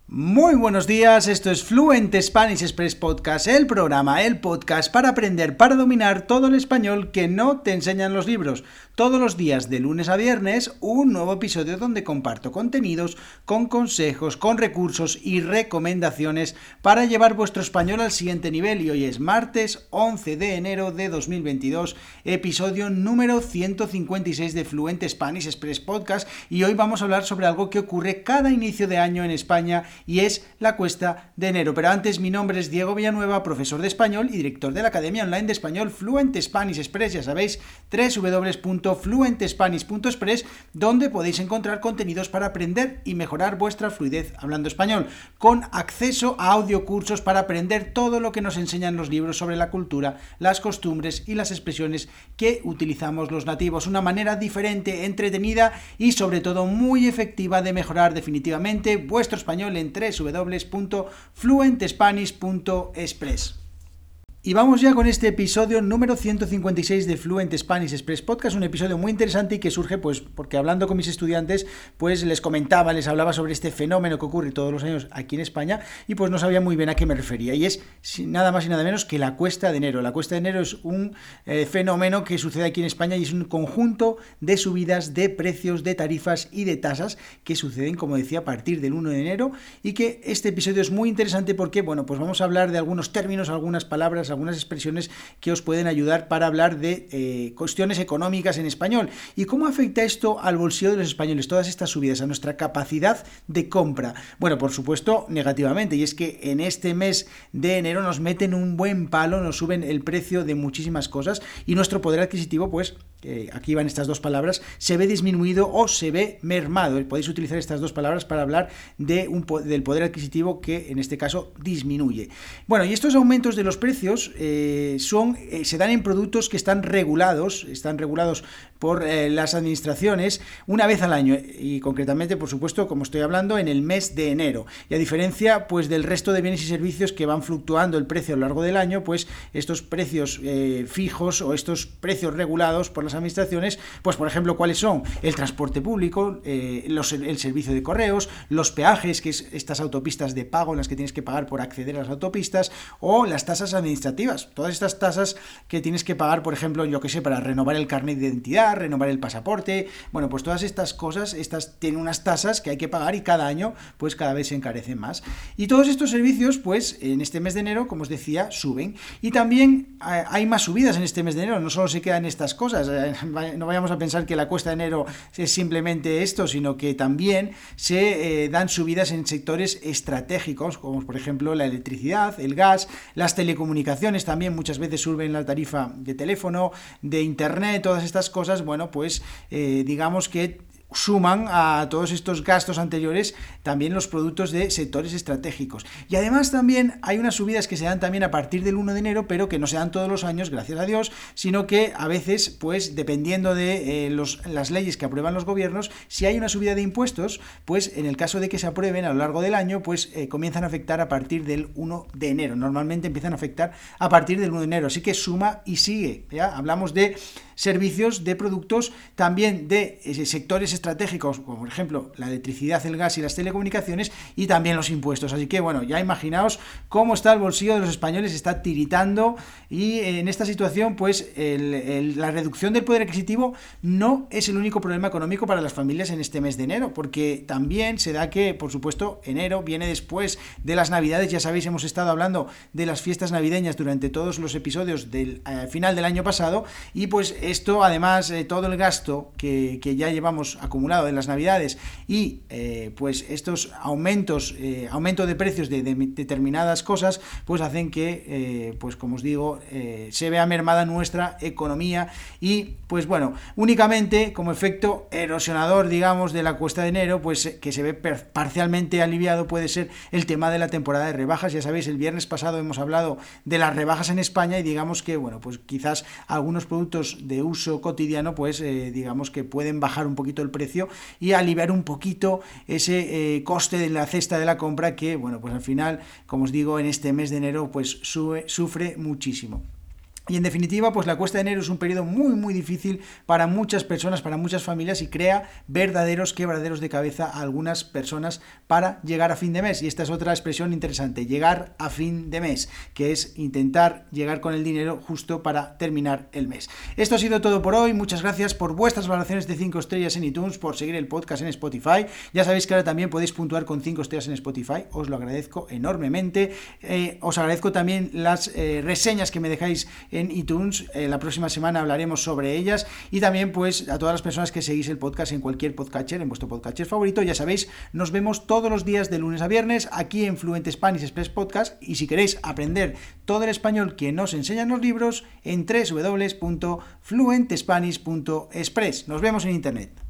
Muy buenos días, esto es Fluent Spanish Express Podcast, el podcast para aprender, para dominar todo el español que no te enseñan los libros. Todos los días, de lunes a viernes, un nuevo episodio donde comparto contenidos con consejos, con recursos y recomendaciones para llevar vuestro español al siguiente nivel. Y hoy es martes 11 de enero de 2022, episodio número 156 de Fluent Spanish Express Podcast. Y hoy vamos a hablar sobre algo que ocurre cada inicio de año en España y es la cuesta de enero. Pero antes, mi nombre es Diego Villanueva, profesor de español y director de la Academia Online de Español Fluent Spanish Express. Ya sabéis, www.fluentespanish.express, donde podéis encontrar contenidos para aprender y mejorar vuestra fluidez hablando español, con acceso a audiocursos para aprender todo lo que nos enseñan los libros sobre la cultura, las costumbres y las expresiones que utilizamos los nativos. Una manera diferente, entretenida y sobre todo muy efectiva de mejorar definitivamente vuestro español en www.fluentespanish.express. Y vamos ya con este episodio número 156 de Fluent Spanish Express Podcast, un episodio muy interesante y que surge pues porque hablando con mis estudiantes pues les hablaba sobre este fenómeno que ocurre todos los años aquí en España y pues no sabía muy bien a qué me refería, y es nada más y nada menos que la cuesta de enero. La cuesta de enero es un fenómeno que sucede aquí en España y es un conjunto de subidas de precios, de tarifas y de tasas que suceden, como decía, a partir del 1 de enero, y que este episodio es muy interesante porque, bueno, pues vamos a hablar de algunos términos, algunas palabras, algunas expresiones que os pueden ayudar para hablar de cuestiones económicas en español. ¿Y cómo afecta esto al bolsillo de los españoles, todas estas subidas, a nuestra capacidad de compra? Bueno, por supuesto, negativamente, y es que en este mes de enero nos meten un buen palo, nos suben el precio de muchísimas cosas y nuestro poder adquisitivo, pues, aquí van estas dos palabras, se ve disminuido o se ve mermado. Podéis utilizar estas dos palabras para hablar del poder adquisitivo que en este caso disminuye. Bueno, y estos aumentos de los precios se dan en productos que están regulados por las administraciones una vez al año, y concretamente, por supuesto, como estoy hablando, en el mes de enero. Y a diferencia pues del resto de bienes y servicios que van fluctuando el precio a lo largo del año, pues estos precios fijos o estos precios regulados por las administraciones, pues por ejemplo, ¿cuáles son? El transporte público, el servicio de correos, los peajes, que es estas autopistas de pago en las que tienes que pagar por acceder a las autopistas, o las tasas administrativas, todas estas tasas que tienes que pagar, por ejemplo, yo que sé, para renovar el carnet de identidad, renovar el pasaporte. Bueno, pues todas estas cosas, estas tienen unas tasas que hay que pagar y cada año pues cada vez se encarecen más. Y todos estos servicios, pues en este mes de enero, como os decía, suben. Y también hay más subidas en este mes de enero, no solo se quedan estas cosas, no vayamos a pensar que la cuesta de enero es simplemente esto, sino que también se dan subidas en sectores estratégicos, como por ejemplo la electricidad, el gas, las telecomunicaciones también muchas veces suben la tarifa de teléfono, de internet, todas estas cosas. Bueno, pues digamos que suman a todos estos gastos anteriores también los productos de sectores estratégicos. Y además también hay unas subidas que se dan también a partir del 1 de enero, pero que no se dan todos los años, gracias a Dios, sino que a veces, pues dependiendo de las leyes que aprueban los gobiernos, si hay una subida de impuestos, pues en el caso de que se aprueben a lo largo del año, pues comienzan a afectar a partir del 1 de enero. Normalmente empiezan a afectar a partir del 1 de enero, así que suma y sigue. ¿Ya? Hablamos de servicios, de productos, también de sectores estratégicos, como por ejemplo la electricidad, el gas y las telecomunicaciones, y también los impuestos. Así que bueno, ya imaginaos cómo está el bolsillo de los españoles, está tiritando, y en esta situación pues la reducción del poder adquisitivo no es el único problema económico para las familias en este mes de enero, porque también se da que, por supuesto, enero viene después de las Navidades. Ya sabéis, hemos estado hablando de las fiestas navideñas durante todos los episodios del final del año pasado, y pues esto, además, todo el gasto que ya llevamos acumulado en las Navidades y pues estos aumento de precios de determinadas cosas, pues hacen que, pues como os digo, se vea mermada nuestra economía. Y pues bueno, únicamente como efecto erosionador, digamos, de la cuesta de enero, pues que se ve parcialmente aliviado, puede ser el tema de la temporada de rebajas. Ya sabéis, el viernes pasado hemos hablado de las rebajas en España y digamos que, bueno, pues quizás algunos productos de uso cotidiano, pues digamos que pueden bajar un poquito el precio y aliviar un poquito ese coste de la cesta de la compra que, bueno, pues al final, como os digo, en este mes de enero pues sufre muchísimo. Y en definitiva, pues la cuesta de enero es un periodo muy difícil para muchas personas, para muchas familias, y crea verdaderos quebraderos de cabeza a algunas personas para llegar a fin de mes. Y esta es otra expresión interesante, llegar a fin de mes, que es intentar llegar con el dinero justo para terminar el mes. Esto ha sido todo por hoy. Muchas gracias por vuestras valoraciones de 5 estrellas en iTunes, por seguir el podcast en Spotify. Ya sabéis que ahora también podéis puntuar con 5 estrellas en Spotify. Os lo agradezco enormemente. Os agradezco también las reseñas que me dejáis en iTunes. La próxima semana hablaremos sobre ellas, y también pues a todas las personas que seguís el podcast en cualquier podcatcher, en vuestro podcatcher favorito. Ya sabéis, nos vemos todos los días de lunes a viernes aquí en Fluent Spanish Express Podcast, y si queréis aprender todo el español que nos enseñan los libros, en www.fluentespanish.express. Nos vemos en internet.